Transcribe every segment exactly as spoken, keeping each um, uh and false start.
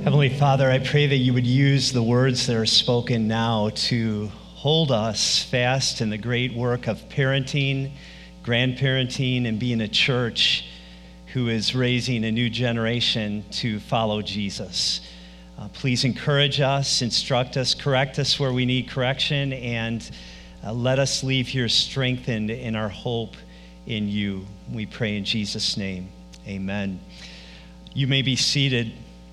Heavenly Father, I pray that you would use the words that are spoken now to hold us fast in the great work of parenting, grandparenting, and being a church who is raising a new generation to follow Jesus. Uh, please encourage us, instruct us, correct us where we need correction, and uh, let us leave here strengthened in our hope in you. We pray in Jesus' name. Amen. You may be seated.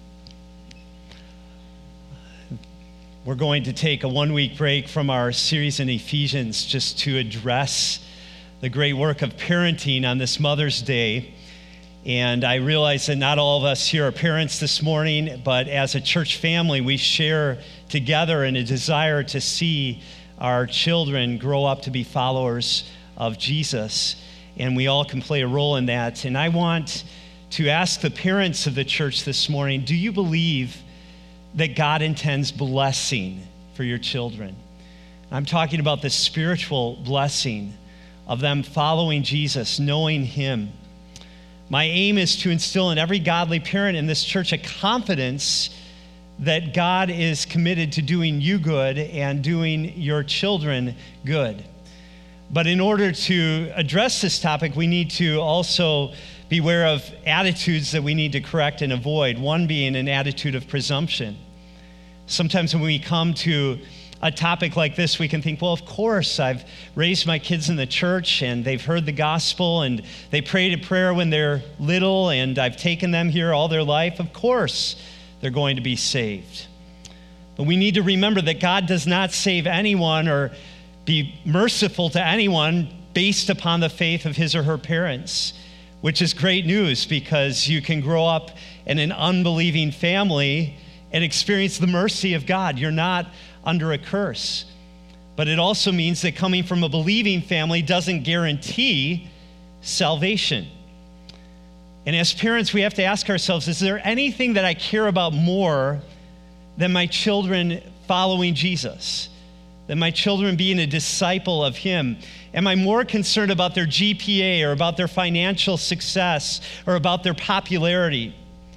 We're going to take a one-week break from our series in Ephesians just to address the great work of parenting on this Mother's Day. And I realize that not all of us here are parents this morning, but as a church family, we share together in a desire to see our children grow up to be followers of Jesus. And we all can play a role in that. And I want to ask the parents of the church this morning, do you believe that God intends blessing for your children? I'm talking about the spiritual blessing of them following Jesus, knowing him. My aim is to instill in every godly parent in this church a confidence that God is committed to doing you good and doing your children good. But in order to address this topic, we need to also beware of attitudes that we need to correct and avoid, one being an attitude of presumption. Sometimes when we come to a topic like this, we can think, well, of course, I've raised my kids in the church and they've heard the gospel and they prayed a prayer when they're little and I've taken them here all their life. Of course, they're going to be saved. But we need to remember that God does not save anyone or be merciful to anyone based upon the faith of his or her parents, which is great news because you can grow up in an unbelieving family and experience the mercy of God. You're not under a curse. But it also means that coming from a believing family doesn't guarantee salvation. And as parents, we have to ask ourselves, is there anything that I care about more than my children following Jesus? Than my children being a disciple of him? Am I more concerned about their G P A or about their financial success or about their popularity?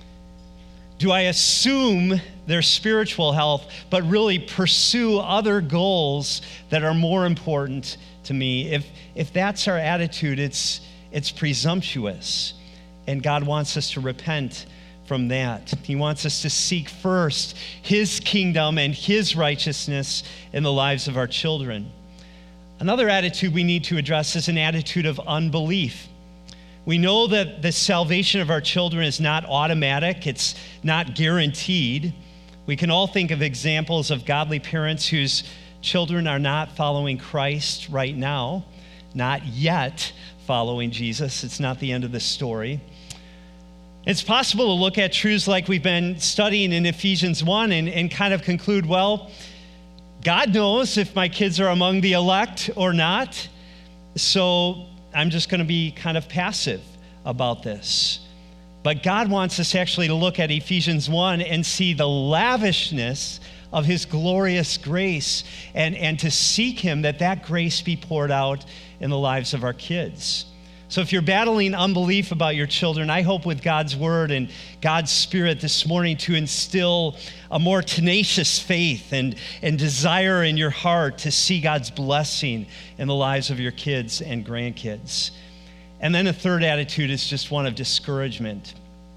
Do I assume their spiritual health, but really pursue other goals that are more important to me? If if that's our attitude, it's it's presumptuous. And God wants us to repent from that. He wants us to seek first his kingdom and his righteousness in the lives of our children. Another attitude we need to address is an attitude of unbelief. We know that the salvation of our children is not automatic. It's not guaranteed. We can all think of examples of godly parents whose children are not following Christ right now, not yet following Jesus. It's not the end of the story. It's possible to look at truths like we've been studying in Ephesians one and, and kind of conclude, well, God knows if my kids are among the elect or not, so I'm just going to be kind of passive about this. But God wants us actually to look at Ephesians one and see the lavishness of his glorious grace and, and to seek him that that grace be poured out in the lives of our kids. So if you're battling unbelief about your children, I hope with God's word and God's spirit this morning to instill a more tenacious faith and, and desire in your heart to see God's blessing in the lives of your kids and grandkids. And then a third attitude is just one of discouragement.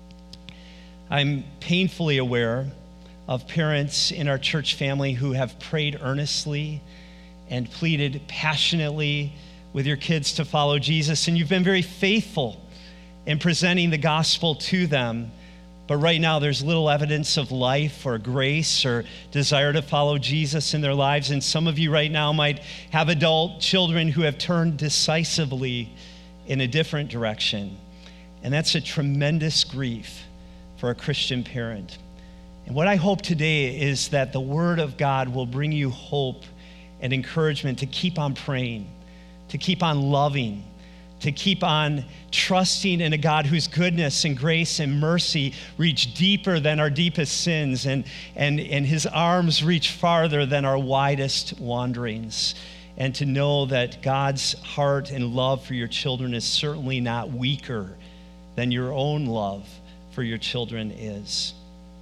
I'm painfully aware of parents in our church family who have prayed earnestly and pleaded passionately with your kids to follow Jesus, and you've been very faithful in presenting the gospel to them. But right now, there's little evidence of life or grace or desire to follow Jesus in their lives. And some of you right now might have adult children who have turned decisively in a different direction. And that's a tremendous grief for a Christian parent. And what I hope today is that the word of God will bring you hope and encouragement to keep on praying, to keep on loving, to keep on trusting in a God whose goodness and grace and mercy reach deeper than our deepest sins, and, and, and his arms reach farther than our widest wanderings. And to know that God's heart and love for your children is certainly not weaker than your own love for your children is.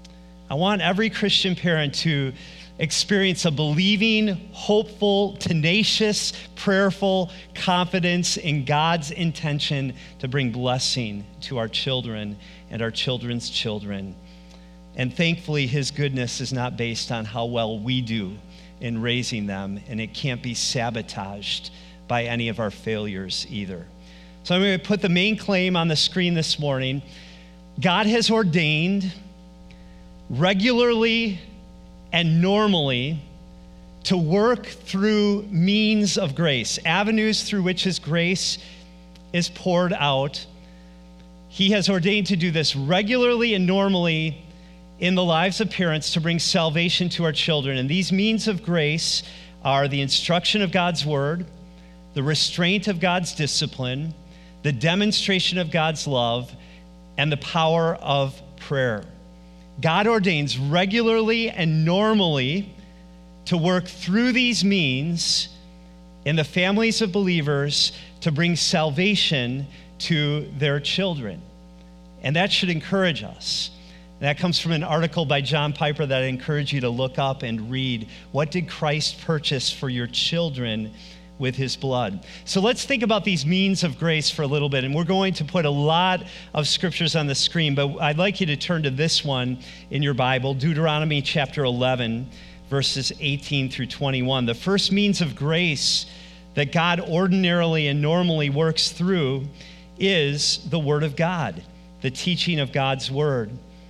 I want every Christian parent to experience a believing, hopeful, tenacious, prayerful confidence in God's intention to bring blessing to our children and our children's children. And thankfully, his goodness is not based on how well we do in raising them, and it can't be sabotaged by any of our failures either. So I'm going to put the main claim on the screen this morning. God has ordained regularly and normally to work through means of grace, avenues through which his grace is poured out. He has ordained to do this regularly and normally in the lives of parents to bring salvation to our children. And these means of grace are the instruction of God's word, the restraint of God's discipline, the demonstration of God's love, and the power of prayer. God ordains regularly and normally to work through these means in the families of believers to bring salvation to their children. And that should encourage us. That comes from an article by John Piper that I encourage you to look up and read. What did Christ purchase for your children with his blood? So let's think about these means of grace for a little bit. And we're going to put a lot of scriptures on the screen, but I'd like you to turn to this one in your Bible, Deuteronomy chapter eleven, verses eighteen through twenty-one. The first means of grace that God ordinarily and normally works through is the Word of God, the teaching of God's Word.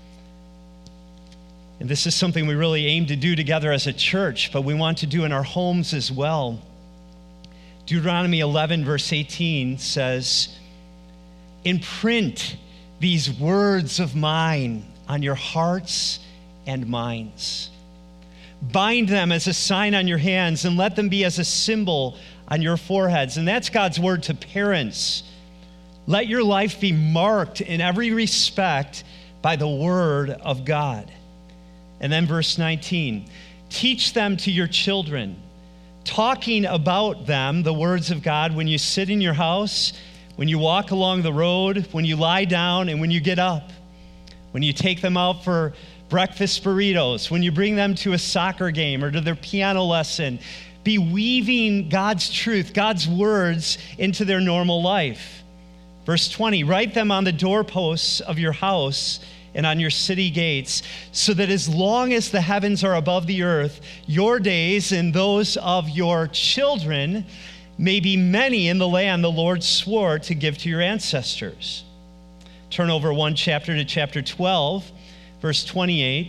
And this is something we really aim to do together as a church, but we want to do in our homes as well. Deuteronomy eleven, verse eighteen says, "Imprint these words of mine on your hearts and minds. Bind them as a sign on your hands, and let them be as a symbol on your foreheads." And that's God's word to parents. Let your life be marked in every respect by the word of God. And then verse nineteen, "Teach them to your children, talking about them, the words of God, when you sit in your house, when you walk along the road, when you lie down, and when you get up, when you take them out for breakfast burritos, when you bring them to a soccer game or to their piano lesson. Be weaving God's truth, God's words into their normal life." Verse twenty, "Write them on the doorposts of your house and on your city gates, so that as long as the heavens are above the earth, your days and those of your children may be many in the land the Lord swore to give to your ancestors." Turn over one chapter to chapter twelve, verse twenty-eight.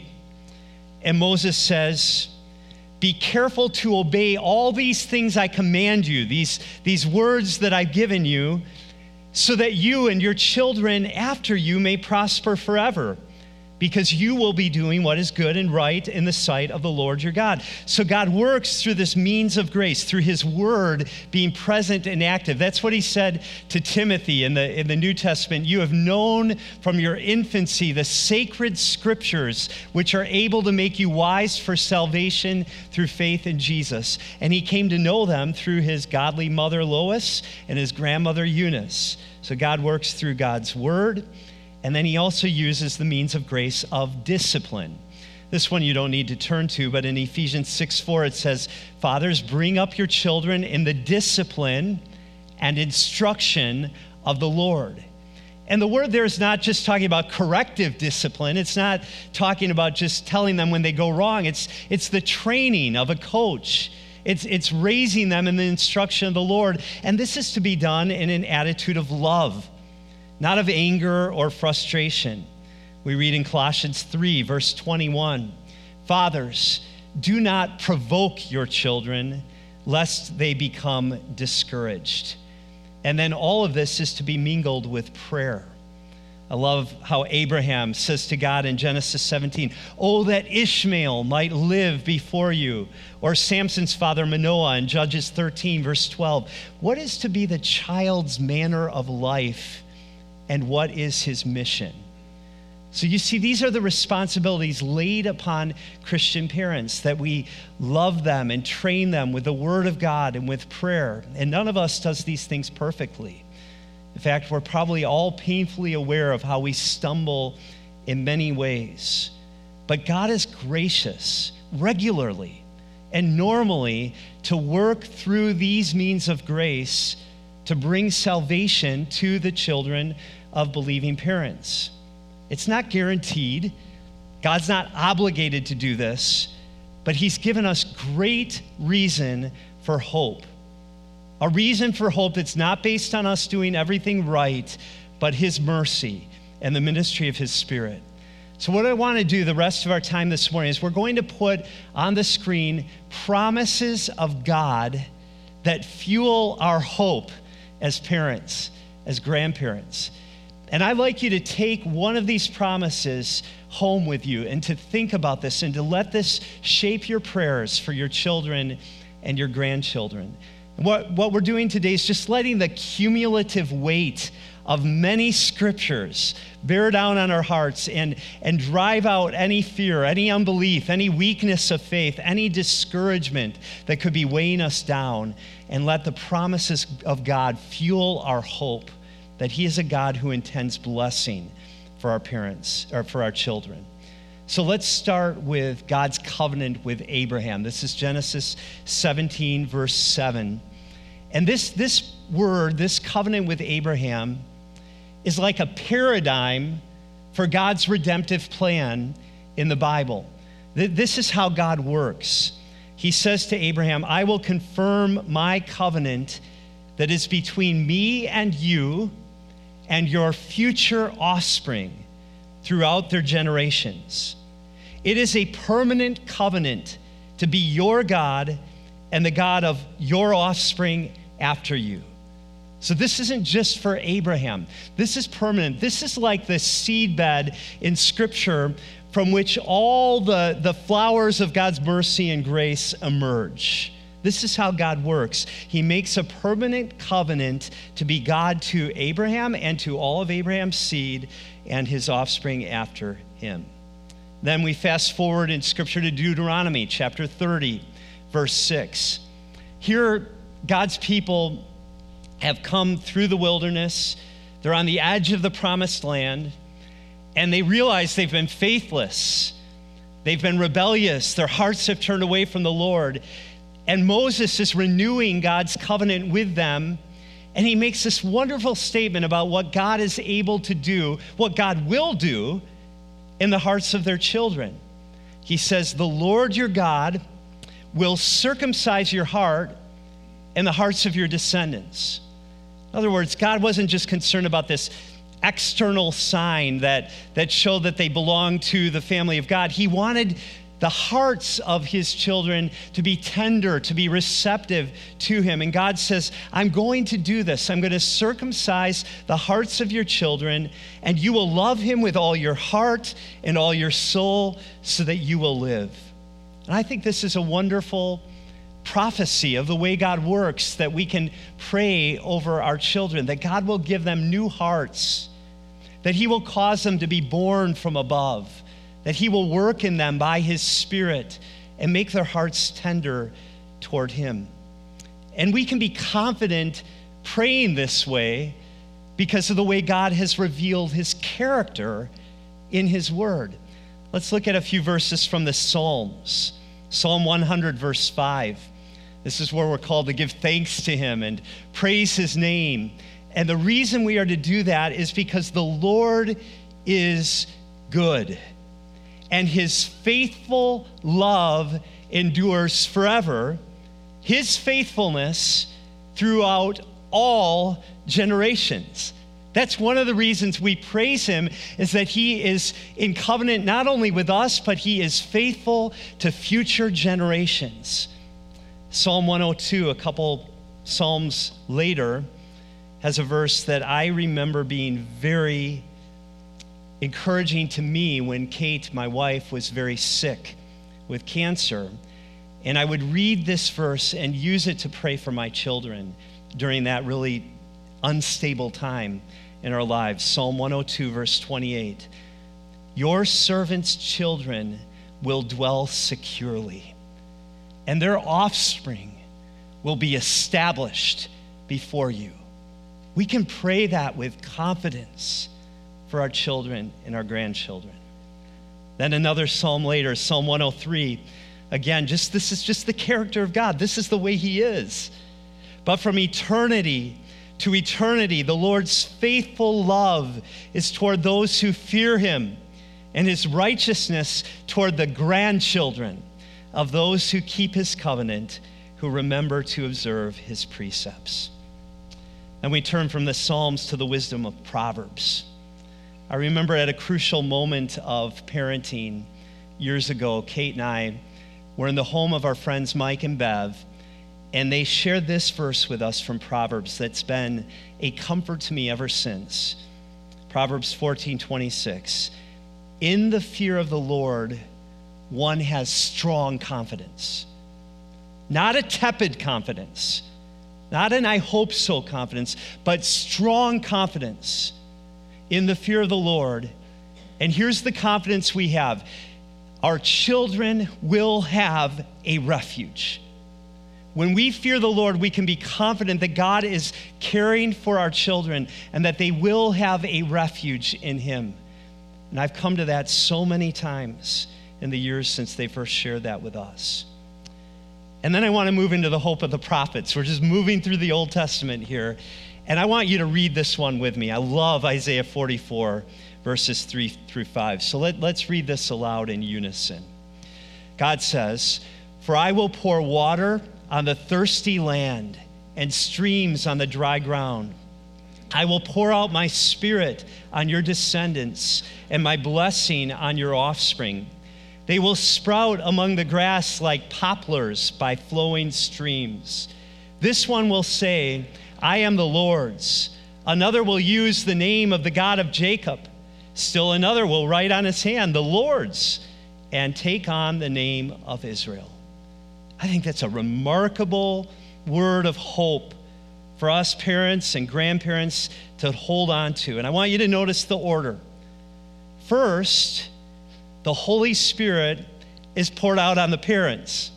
And Moses says, "Be careful to obey all these things I command you, these, these words that I've given you, so that you and your children after you may prosper forever, because you will be doing what is good and right in the sight of the Lord your God." So God works through this means of grace, through his word being present and active. That's what he said to Timothy in the, in the New Testament. "You have known from your infancy the sacred scriptures, which are able to make you wise for salvation through faith in Jesus." And he came to know them through his godly mother Lois and his grandmother Eunice. So God works through God's word. And then he also uses the means of grace of discipline. This one you don't need to turn to, but in Ephesians six four it says, "Fathers, bring up your children in the discipline and instruction of the Lord." And the word there is not just talking about corrective discipline. It's not talking about just telling them when they go wrong. It's, it's the training of a coach. It's, it's raising them in the instruction of the Lord. And this is to be done in an attitude of love, not of anger or frustration. We read in Colossians three, verse twenty-one, "Fathers, do not provoke your children, lest they become discouraged." And then all of this is to be mingled with prayer. I love how Abraham says to God in Genesis seventeen, "Oh, that Ishmael might live before you." Or Samson's father Manoah in Judges thirteen, verse twelve. What is to be the child's manner of life, and what is his mission? So you see, these are the responsibilities laid upon Christian parents, that we love them and train them with the word of God and with prayer. And none of us does these things perfectly. In fact, we're probably all painfully aware of how we stumble in many ways. But God is gracious regularly and normally to work through these means of grace to bring salvation to the children of believing parents. It's not guaranteed. God's not obligated to do this, but he's given us great reason for hope. A reason for hope that's not based on us doing everything right, but his mercy and the ministry of his Spirit. So what I want to do the rest of our time this morning is we're going to put on the screen promises of God that fuel our hope as parents, as grandparents. And I'd like you to take one of these promises home with you and to think about this and to let this shape your prayers for your children and your grandchildren. What, what we're doing today is just letting the cumulative weight of many scriptures bear down on our hearts and, and drive out any fear, any unbelief, any weakness of faith, any discouragement that could be weighing us down, and let the promises of God fuel our hope that he is a God who intends blessing for our parents, or for our children. So let's start with God's covenant with Abraham. This is Genesis seventeen, verse seven. And this, this word, this covenant with Abraham, is like a paradigm for God's redemptive plan in the Bible. This is how God works. He says to Abraham, I will confirm my covenant that is between me and you and your future offspring throughout their generations. It is a permanent covenant to be your God and the God of your offspring after you. So this isn't just for Abraham. This is permanent. This is like the seedbed in Scripture from which all the, the flowers of God's mercy and grace emerge. This is how God works. He makes a permanent covenant to be God to Abraham and to all of Abraham's seed and his offspring after him. Then we fast forward in Scripture to Deuteronomy chapter thirty, verse six. Here, God's people have come through the wilderness. They're on the edge of the promised land, and they realize they've been faithless. They've been rebellious. Their hearts have turned away from the Lord. And Moses is renewing God's covenant with them, and he makes this wonderful statement about what God is able to do, what God will do in the hearts of their children. He says, the Lord your God will circumcise your heart and the hearts of your descendants. In other words, God wasn't just concerned about this external sign that, that showed that they belonged to the family of God. He wanted the hearts of his children to be tender, to be receptive to him. And God says, I'm going to do this. I'm going to circumcise the hearts of your children, and you will love him with all your heart and all your soul so that you will live. And I think this is a wonderful prophecy of the way God works, that we can pray over our children, that God will give them new hearts, that he will cause them to be born from above, that he will work in them by his Spirit and make their hearts tender toward him. And we can be confident praying this way because of the way God has revealed his character in his word. Let's look at a few verses from the Psalms. Psalm one hundred, verse five. This is where we're called to give thanks to him and praise his name. And the reason we are to do that is because the Lord is good, and his faithful love endures forever. His faithfulness throughout all generations. That's one of the reasons we praise him, is that he is in covenant not only with us, but he is faithful to future generations. Psalm one oh two, a couple psalms later, has a verse that I remember being very encouraging to me when Kate, my wife, was very sick with cancer. And I would read this verse and use it to pray for my children during that really unstable time in our lives. Psalm one oh two, verse twenty-eight. Your servants' children will dwell securely, and their offspring will be established before you. We can pray that with confidence for our children and our grandchildren. Then another psalm later, Psalm one oh three. Again, just this is just the character of God. This is the way he is. But from eternity to eternity, the Lord's faithful love is toward those who fear him, and his righteousness toward the grandchildren of those who keep his covenant, who remember to observe his precepts. And we turn from the Psalms to the wisdom of Proverbs. I remember at a crucial moment of parenting years ago, Kate and I were in the home of our friends Mike and Bev, and they shared this verse with us from Proverbs that's been a comfort to me ever since. Proverbs fourteen twenty-six. In the fear of the Lord, one has strong confidence. Not a tepid confidence, not an I hope so confidence, but strong confidence in the fear of the Lord. And here's the confidence we have. Our children will have a refuge. When we fear the Lord, we can be confident that God is caring for our children and that they will have a refuge in him. And I've come to that so many times in the years since they first shared that with us. And then I want to move into the hope of the prophets. We're just moving through the Old Testament here. And I want you to read this one with me. I love Isaiah forty-four, verses three through five. So let, let's read this aloud in unison. God says, "For I will pour water on the thirsty land and streams on the dry ground. I will pour out my spirit on your descendants and my blessing on your offspring. They will sprout among the grass like poplars by flowing streams. This one will say, I am the Lord's. Another will use the name of the God of Jacob. Still another will write on his hand, the Lord's, and take on the name of Israel." I think that's a remarkable word of hope for us parents and grandparents to hold on to. And I want you to notice the order. First, the Holy Spirit is poured out on the parents.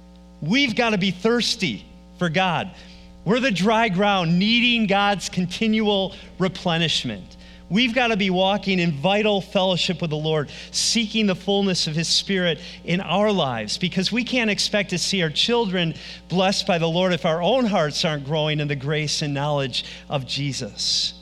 We've got to be thirsty for God. We're the dry ground needing God's continual replenishment. We've got to be walking in vital fellowship with the Lord, seeking the fullness of his Spirit in our lives, because we can't expect to see our children blessed by the Lord if our own hearts aren't growing in the grace and knowledge of Jesus.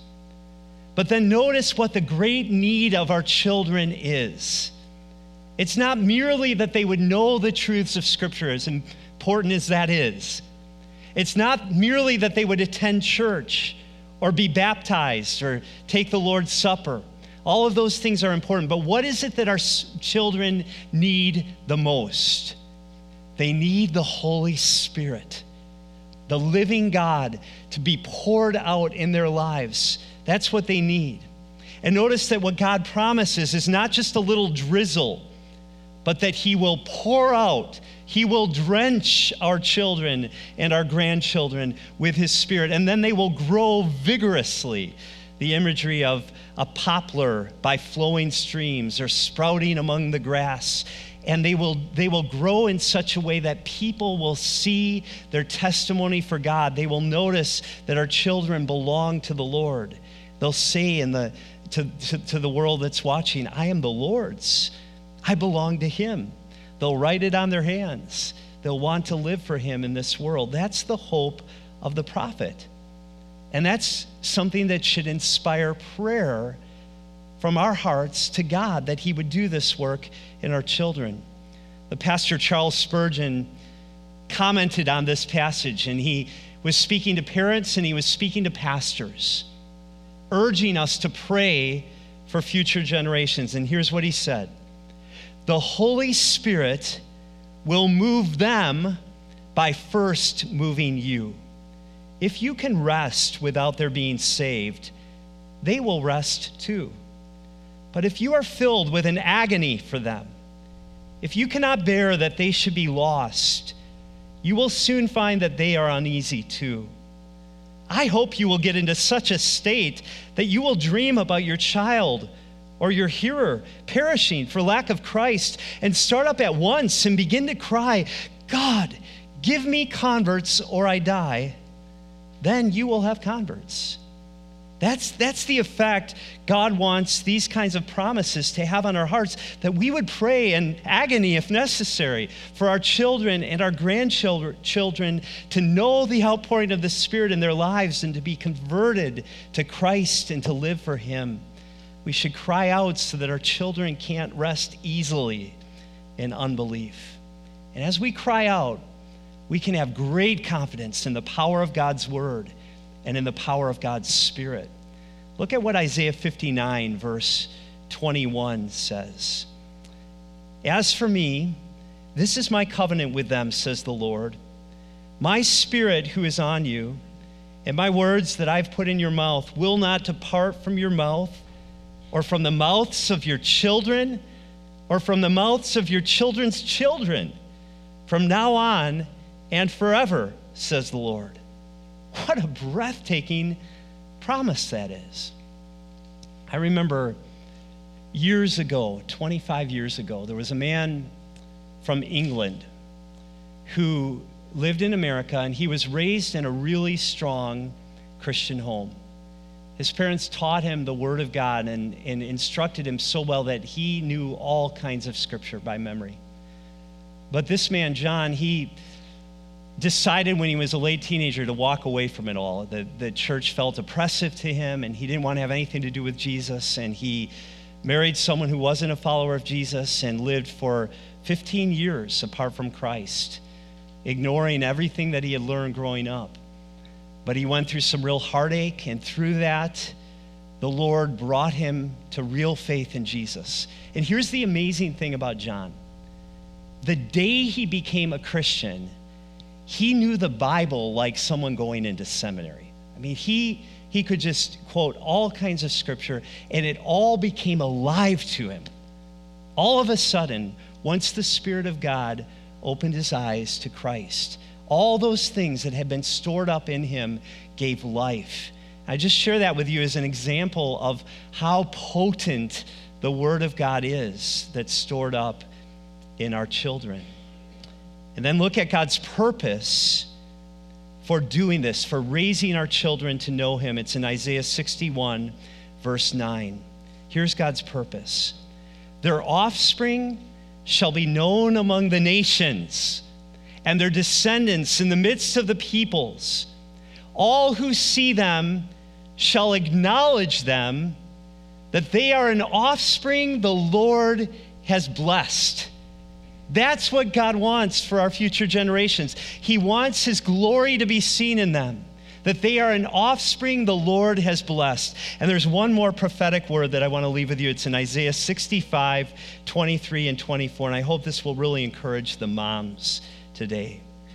But then notice what the great need of our children is. It's not merely that they would know the truths of Scripture, as important as that is. It's not merely that they would attend church or be baptized or take the Lord's Supper. All of those things are important. But what is it that our children need the most? They need the Holy Spirit, the living God, to be poured out in their lives. That's what they need. And notice that what God promises is not just a little drizzle, but that he will pour out, he will drench our children and our grandchildren with his Spirit, and then they will grow vigorously. The imagery of a poplar by flowing streams or sprouting among the grass. And they will, they will grow in such a way that people will see their testimony for God. They will notice that our children belong to the Lord. They'll say in the, to, to, to the world that's watching, I am the Lord's. I belong to him. They'll write it on their hands. They'll want to live for him in this world. That's the hope of the prophet. And that's something that should inspire prayer from our hearts to God, that he would do this work in our children. The pastor Charles Spurgeon commented on this passage, and he was speaking to parents and he was speaking to pastors, urging us to pray for future generations. And here's what he said: the Holy Spirit will move them by first moving you. If you can rest without their being saved, they will rest too. But if you are filled with an agony for them, if you cannot bear that they should be lost, you will soon find that they are uneasy too. I hope you will get into such a state that you will dream about your child or your hearer perishing for lack of Christ and start up at once and begin to cry, God, give me converts or I die. Then you will have converts. That's, that's the effect God wants these kinds of promises to have on our hearts, that we would pray in agony, if necessary, for our children and our grandchildren children to know the outpouring of the Spirit in their lives and to be converted to Christ and to live for Him. We should cry out so that our children can't rest easily in unbelief. And as we cry out, we can have great confidence in the power of God's word and in the power of God's Spirit. Look at what Isaiah fifty-nine, verse twenty-one says. As for me, this is my covenant with them, says the Lord. My Spirit who is on you, and my words that I've put in your mouth will not depart from your mouth, or from the mouths of your children, or from the mouths of your children's children, from now on and forever, says the Lord. What a breathtaking promise that is. I remember years ago, twenty-five years ago, there was a man from England who lived in America, and he was raised in a really strong Christian home. His parents taught him the Word of God and, and instructed him so well that he knew all kinds of Scripture by memory. But this man, John, he decided when he was a late teenager to walk away from it all. The, the church felt oppressive to him, and he didn't want to have anything to do with Jesus, and he married someone who wasn't a follower of Jesus and lived for fifteen years apart from Christ, ignoring everything that he had learned growing up. But he went through some real heartache, and through that, the Lord brought him to real faith in Jesus. And here's the amazing thing about John. The day he became a Christian, he knew the Bible like someone going into seminary. I mean, he, he could just quote all kinds of Scripture, and it all became alive to him. All of a sudden, once the Spirit of God opened his eyes to Christ, all those things that had been stored up in him gave life. I just share that with you as an example of how potent the Word of God is that's stored up in our children. And then look at God's purpose for doing this, for raising our children to know Him. It's in Isaiah sixty-one, verse nine. Here's God's purpose. Their offspring shall be known among the nations, and their descendants in the midst of the peoples. All who see them shall acknowledge them, that they are an offspring the Lord has blessed. That's what God wants for our future generations. He wants His glory to be seen in them, that they are an offspring the Lord has blessed. And there's one more prophetic word that I want to leave with you. It's in Isaiah sixty-five, twenty-three and twenty-four, and I hope this will really encourage the moms today.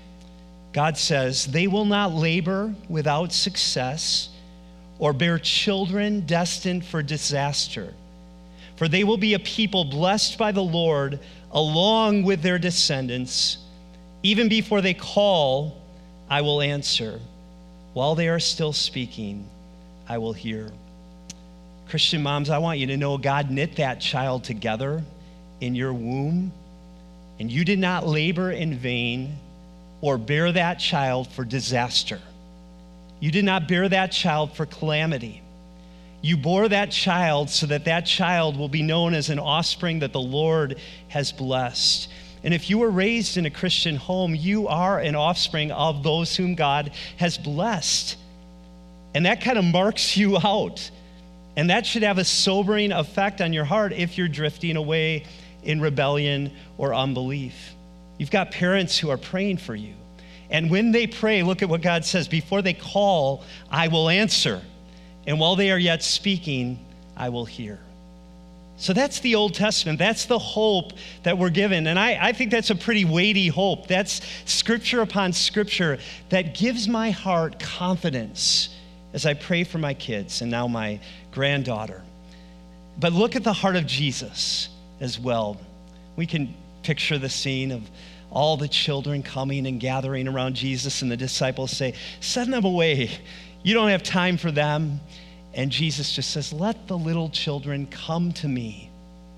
God says, they will not labor without success or bear children destined for disaster. For they will be a people blessed by the Lord along with their descendants. Even before they call, I will answer. While they are still speaking, I will hear. Christian moms, I want you to know God knit that child together in your womb, and you did not labor in vain or bear that child for disaster. You did not bear that child for calamity. You bore that child so that that child will be known as an offspring that the Lord has blessed. And if you were raised in a Christian home, you are an offspring of those whom God has blessed. And that kind of marks you out. And that should have a sobering effect on your heart if you're drifting away in rebellion or unbelief. You've got parents who are praying for you. And when they pray, look at what God says. Before they call, I will answer. And while they are yet speaking, I will hear. So that's the Old Testament. That's the hope that we're given. And I, I think that's a pretty weighty hope. That's scripture upon scripture that gives my heart confidence as I pray for my kids and now my granddaughter. But look at the heart of Jesus as well. We can picture the scene of all the children coming and gathering around Jesus, and the disciples say, send them away. You don't have time for them. And Jesus just says, let the little children come to me,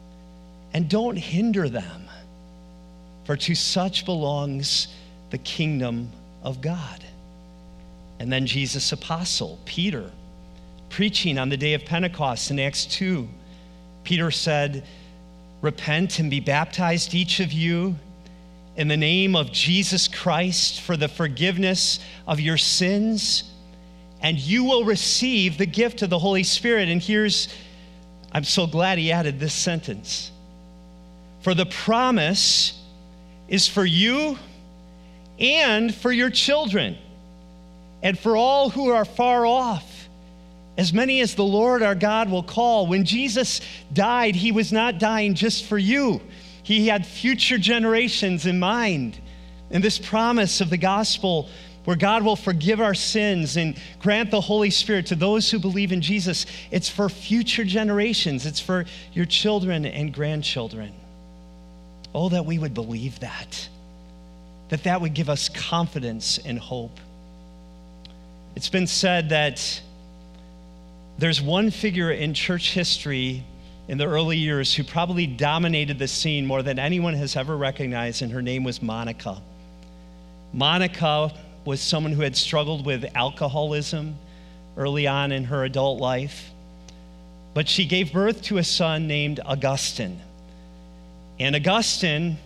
and don't hinder them, for to such belongs the kingdom of God. And then Jesus' apostle, Peter, preaching on the day of Pentecost in Acts two. Peter said, "Repent and be baptized, each of you, in the name of Jesus Christ for the forgiveness of your sins, and you will receive the gift of the Holy Spirit." And here's, I'm so glad he added this sentence. "For the promise is for you and for your children, and for all who are far off, as many as the Lord our God will call." When Jesus died, he was not dying just for you. He had future generations in mind. And this promise of the gospel, where God will forgive our sins and grant the Holy Spirit to those who believe in Jesus, it's for future generations. It's for your children and grandchildren. Oh, that we would believe that. That that would give us confidence and hope. It's been said that there's one figure in church history in the early years who probably dominated the scene more than anyone has ever recognized, and her name was Monica. Monica was someone who had struggled with alcoholism early on in her adult life, but she gave birth to a son named Augustine. And Augustine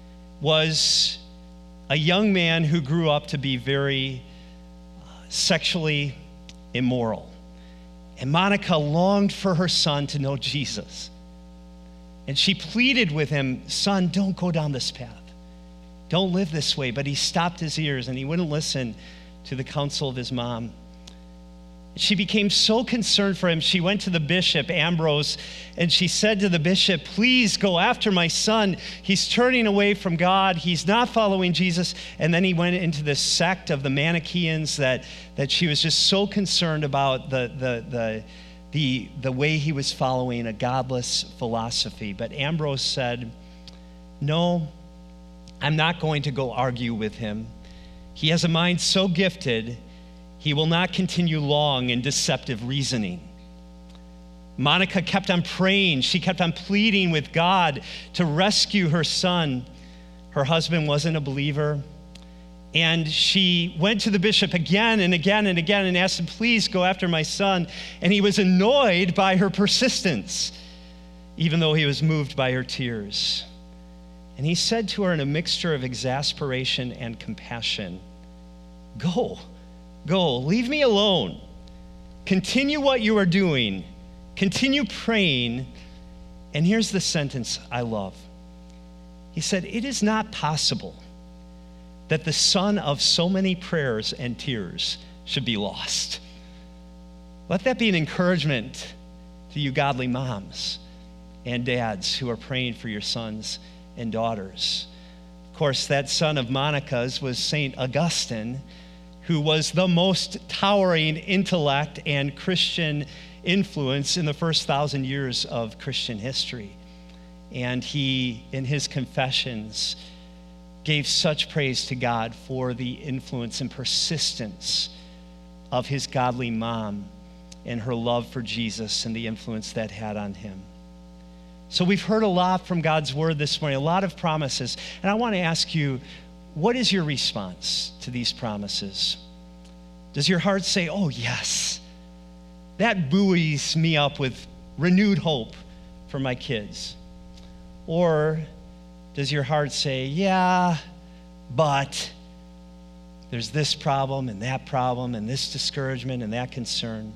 was a young man who grew up to be very sexually immoral. And Monica longed for her son to know Jesus. And she pleaded with him, "Son, don't go down this path. Don't live this way." But he stopped his ears and he wouldn't listen to the counsel of his mom. She became so concerned for him, she went to the bishop, Ambrose, and she said to the bishop, "Please go after my son. He's turning away from God. He's not following Jesus." And then he went into this sect of the Manichaeans that, that she was just so concerned about the, the, the, the, the way he was following a godless philosophy. But Ambrose said, "No, I'm not going to go argue with him. He has a mind so gifted, he will not continue long in deceptive reasoning." Monica kept on praying. She kept on pleading with God to rescue her son. Her husband wasn't a believer. And she went to the bishop again and again and again and asked him, "Please go after my son." And he was annoyed by her persistence, even though he was moved by her tears. And he said to her in a mixture of exasperation and compassion, "Go. Go, leave me alone. Continue what you are doing. Continue praying." And here's the sentence I love. He said, "It is not possible that the son of so many prayers and tears should be lost." Let that be an encouragement to you godly moms and dads who are praying for your sons and daughters. Of course, that son of Monica's was Saint Augustine, who was the most towering intellect and Christian influence in the first thousand years of Christian history. And he, in his confessions, gave such praise to God for the influence and persistence of his godly mom and her love for Jesus and the influence that had on him. So we've heard a lot from God's word this morning, a lot of promises. And I want to ask you, what is your response to these promises? Does your heart say, "Oh, yes, that buoys me up with renewed hope for my kids"? Or does your heart say, "Yeah, but there's this problem and that problem and this discouragement and that concern"?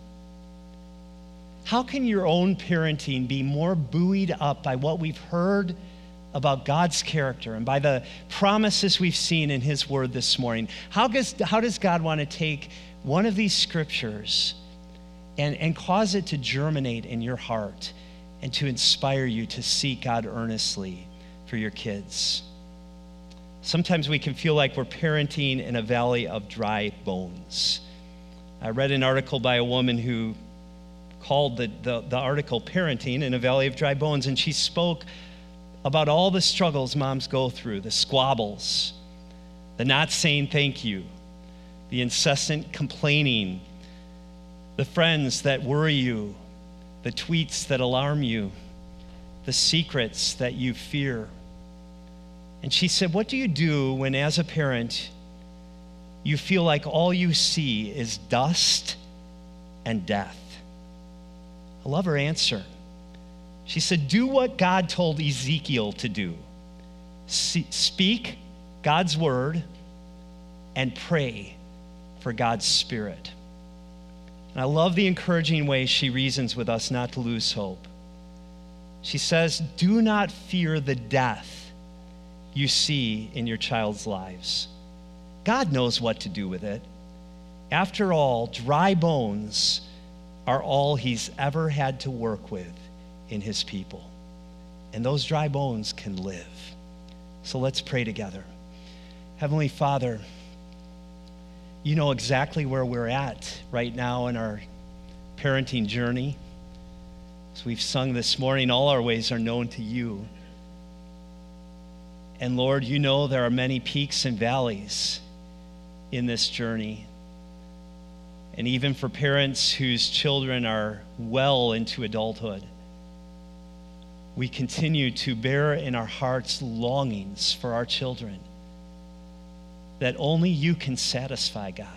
How can your own parenting be more buoyed up by what we've heard about God's character and by the promises we've seen in his word this morning? How does, how does God want to take one of these scriptures and, and cause it to germinate in your heart and to inspire you to seek God earnestly for your kids? Sometimes we can feel like we're parenting in a valley of dry bones. I read an article by a woman who called the, the, the article "Parenting in a Valley of Dry Bones," and she spoke about all the struggles moms go through, the squabbles, the not saying thank you, the incessant complaining, the friends that worry you, the tweets that alarm you, the secrets that you fear. And she said, what do you do when, as a parent, you feel like all you see is dust and death? I love her answer. She said, do what God told Ezekiel to do. Speak God's word and pray for God's Spirit. And I love the encouraging way she reasons with us not to lose hope. She says, do not fear the death you see in your child's lives. God knows what to do with it. After all, dry bones are all he's ever had to work with in his people. And those dry bones can live. So let's pray together. Heavenly Father, you know exactly where we're at right now in our parenting journey. As we've sung this morning, all our ways are known to you. And Lord, you know there are many peaks and valleys in this journey. And even for parents whose children are well into adulthood, we continue to bear in our hearts longings for our children that only you can satisfy, God.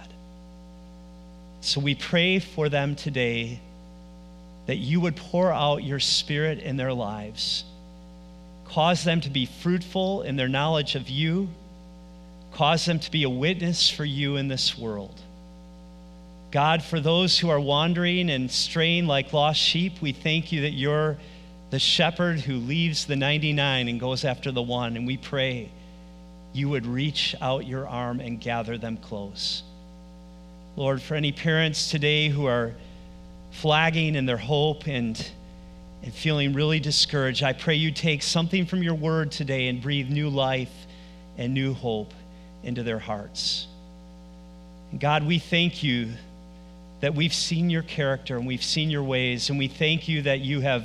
So we pray for them today that you would pour out your Spirit in their lives, cause them to be fruitful in their knowledge of you, cause them to be a witness for you in this world. God, for those who are wandering and straying like lost sheep, we thank you that you're the shepherd who leaves the ninety-nine and goes after the one, and we pray you would reach out your arm and gather them close. Lord, for any parents today who are flagging in their hope and, and feeling really discouraged, I pray you take something from your word today and breathe new life and new hope into their hearts. And God, we thank you that we've seen your character and we've seen your ways, and we thank you that you have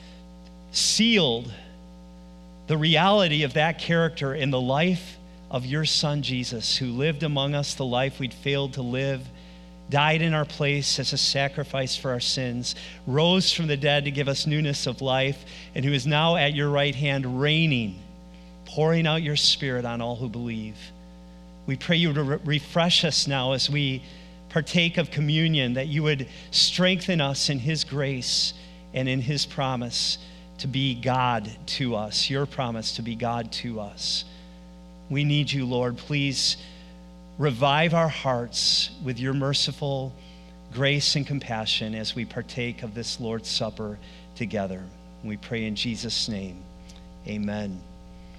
sealed the reality of that character in the life of your Son, Jesus, who lived among us the life we'd failed to live, died in our place as a sacrifice for our sins, rose from the dead to give us newness of life, and who is now at your right hand reigning, pouring out your Spirit on all who believe. We pray you to re- refresh us now as we partake of communion, that you would strengthen us in his grace and in his promise to be God to us, your promise to be God to us. We need you, Lord. Please revive our hearts with your merciful grace and compassion as we partake of this Lord's Supper together. We pray in Jesus' name, amen.